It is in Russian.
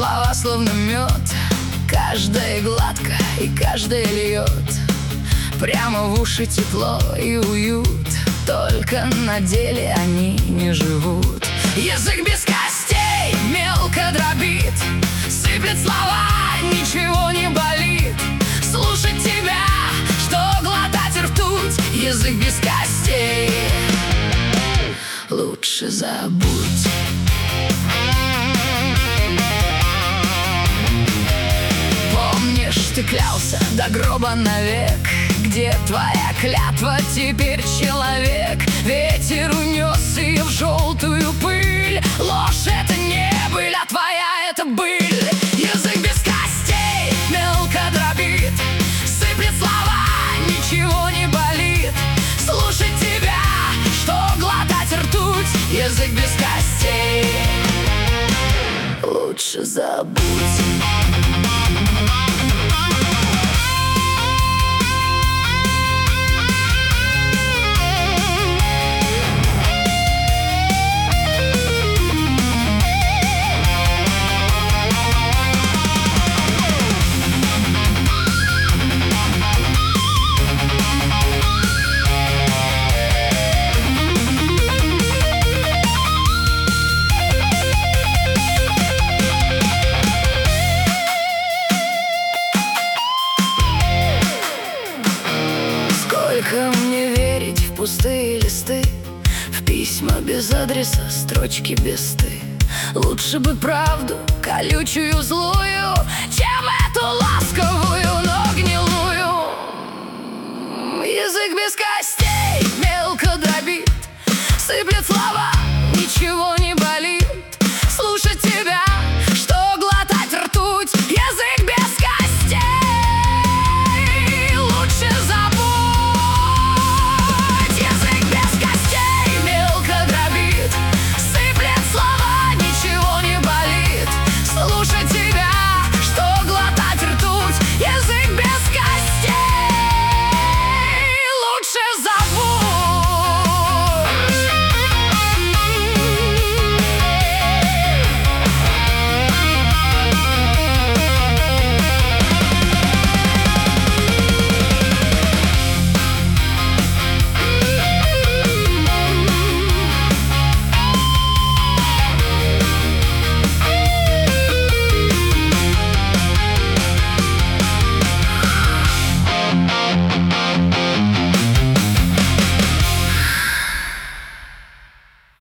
Слова словно мед, каждая гладко и каждая льет прямо в уши тепло и уют. Только на деле они не живут. Язык без костей мелко дробит, сыплет слова, ничего не болит. Слушать тебя, что глотать ртуть. Язык без костей лучше забудь. Помнишь, ты клялся до гроба навек? Где твоя клятва теперь, человек? Ветер унес ее в желтую пыль. Ложь — это не быль, а твоя — это быль. Язык без костей мелко дробит, сыплет слова, ничего не болит. Слушать тебя, что глотать ртуть. Язык без костей лучше забудь. Сколько мне верить в пустые листы, в письма без адреса, строчки без «ты»? Лучше бы правду, колючую, злую, чем эту ласковую.